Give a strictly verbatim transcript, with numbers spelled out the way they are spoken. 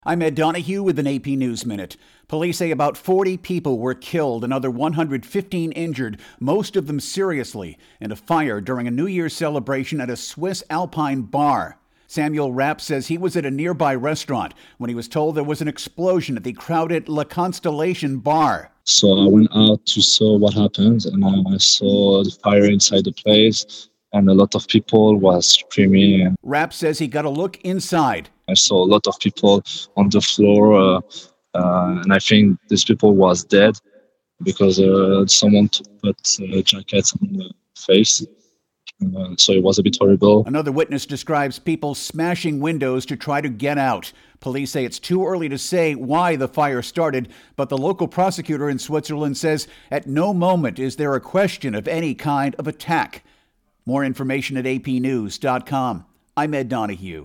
I'm Ed Donahue with an A P News Minute. Police say about forty people were killed, another one hundred fifteen injured, most of them seriously, in a fire during a New Year's celebration at a Swiss Alpine bar. Samuel Rapp says he was at a nearby restaurant when he was told there was an explosion at the crowded La Constellation bar. So I went out to see what happened, and I saw the fire inside the place, and a lot of people was screaming. Rapp says he got a look inside. I saw a lot of people on the floor, uh, uh, and I think these people was dead because uh, someone put uh, jackets on the face. Uh, so it was a bit horrible. Another witness describes people smashing windows to try to get out. Police say it's too early to say why the fire started, but the local prosecutor in Switzerland says at no moment is there a question of any kind of attack. More information at A P news dot com. I'm Ed Donahue.